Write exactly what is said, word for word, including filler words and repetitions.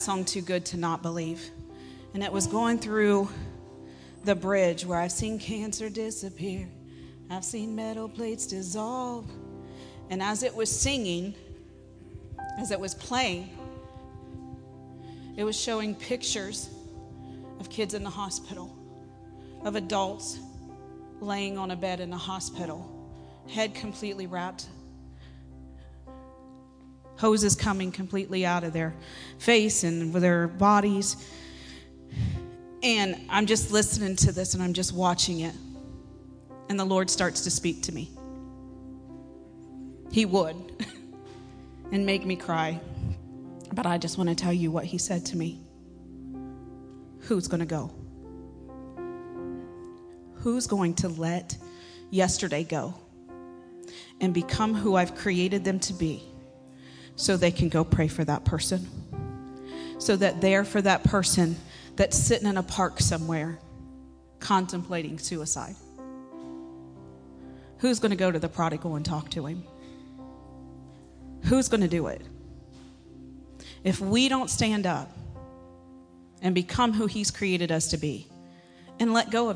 Song Too Good to Not Believe. And it was going through the bridge where I've seen cancer disappear. I've seen metal plates dissolve. And as it was singing, as it was playing, it was showing pictures of kids in the hospital, of adults laying on a bed in the hospital, head completely wrapped, hoses coming completely out of their face and with their bodies. And I'm just listening to this and I'm just watching it. And the Lord starts to speak to me. He would and make me cry. But I just want to tell you what he said to me. Who's going to go? Who's going to let yesterday go and become who I've created them to be so they can go pray for that person? So that they're for that person that's sitting in a park somewhere contemplating suicide. Who's going to go to the prodigal and talk to him? Who's going to do it? If we don't stand up and become who he's created us to be and let go of